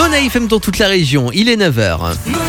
Mona FM dans toute la région, il est 9h.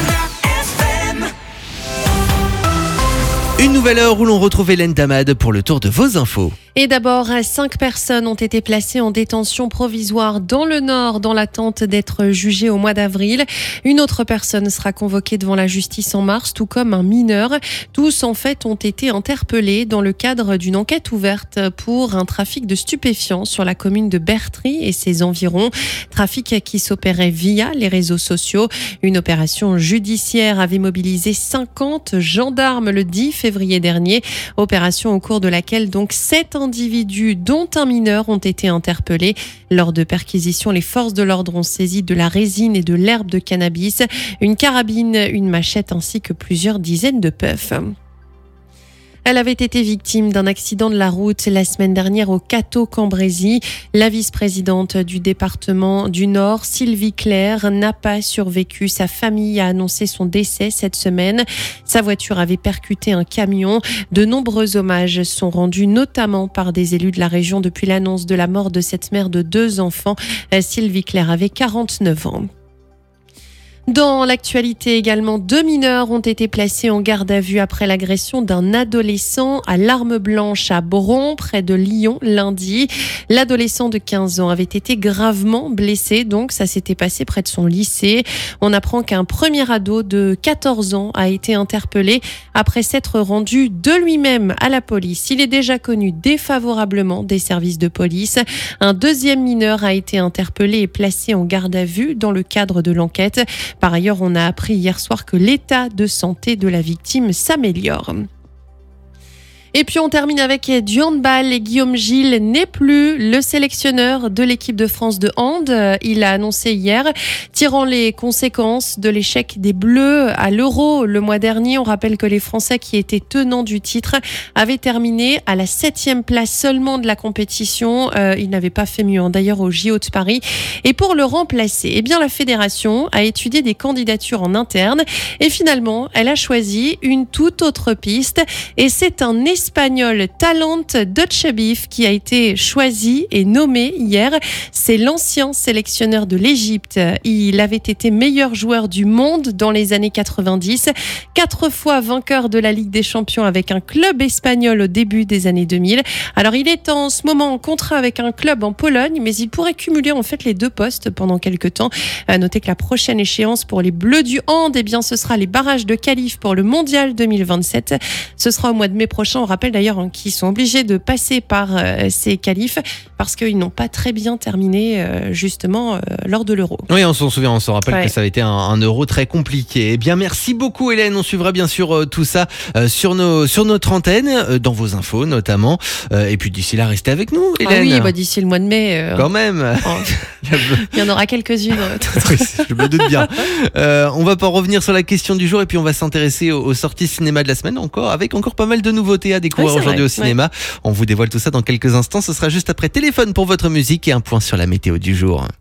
Une nouvelle heure où l'on retrouve Hélène Damad pour le tour de vos infos. Et d'abord, 5 personnes ont été placées en détention provisoire dans le Nord dans l'attente d'être jugées au mois d'avril. Une autre personne sera convoquée devant la justice en mars, tout comme un mineur. Tous, en fait, ont été interpellés dans le cadre d'une enquête ouverte pour un trafic de stupéfiants sur la commune de Bertry et ses environs. Trafic qui s'opérait via les réseaux sociaux. Une opération judiciaire avait mobilisé 50 gendarmes le 10 février dernier. Opération au cours de laquelle donc 7 individus, dont un mineur, ont été interpellés. Lors de perquisitions, les forces de l'ordre ont saisi de la résine et de l'herbe de cannabis, une carabine, une machette ainsi que plusieurs dizaines de puffs. Elle avait été victime d'un accident de la route la semaine dernière au Cateau-Cambrésis. La vice-présidente du département du Nord, Sylvie Claire, n'a pas survécu. Sa famille a annoncé son décès cette semaine. Sa voiture avait percuté un camion. De nombreux hommages sont rendus, notamment par des élus de la région depuis l'annonce de la mort de cette mère de 2 enfants. Sylvie Claire avait 49 ans. Dans l'actualité également, 2 mineurs ont été placés en garde à vue après l'agression d'un adolescent à l'arme blanche à Bron, près de Lyon, lundi. L'adolescent de 15 ans avait été gravement blessé, donc ça s'était passé près de son lycée. On apprend qu'un premier ado de 14 ans a été interpellé après s'être rendu de lui-même à la police. Il est déjà connu défavorablement des services de police. Un deuxième mineur a été interpellé et placé en garde à vue dans le cadre de l'enquête. Par ailleurs, on a appris hier soir que l'état de santé de la victime s'améliore. Et puis on termine avec du handball. Et Guillaume Gilles n'est plus le sélectionneur de l'équipe de France de hand. Il a annoncé hier, tirant les conséquences de l'échec des Bleus à l'Euro le mois dernier. On rappelle que les Français qui étaient tenants du titre avaient terminé à la 7e place seulement de la compétition. Ils n'avaient pas fait mieux d'ailleurs au JO de Paris. Et pour le remplacer, eh bien la fédération a étudié des candidatures en interne et finalement elle a choisi une toute autre piste. Et c'est un Espagnol Talent Dutchebif qui a été choisi et nommé hier. C'est l'ancien sélectionneur de l'Égypte. Il avait été meilleur joueur du monde dans les années 90, 4 fois vainqueur de la Ligue des Champions avec un club espagnol au début des années 2000. Alors il est en ce moment en contrat avec un club en Pologne, mais il pourrait cumuler en fait les 2 postes pendant quelques temps. Notez que la prochaine échéance pour les Bleus du hand, eh bien ce sera les barrages de qualif pour le Mondial 2027. Ce sera au mois de mai prochain. On rappelle d'ailleurs qu'ils sont obligés de passer par ces qualifs parce qu'ils n'ont pas très bien terminé justement lors de l'Euro. Oui, on s'en souvient, on se rappelle que ça avait été un Euro très compliqué. Eh bien, merci beaucoup Hélène, on suivra bien sûr tout ça sur notre antenne, dans vos infos notamment. Et puis d'ici là, restez avec nous Hélène. Oui, d'ici le mois de mai. Quand même. Il y en aura quelques-unes. Oui, je me doute bien. On va pas revenir sur la question du jour et puis on va s'intéresser aux sorties cinéma de la semaine avec encore pas mal de nouveautés à découvrir aujourd'hui au cinéma. On vous dévoile tout ça dans quelques instants. Ce sera juste après téléphone pour votre musique et un point sur la météo du jour.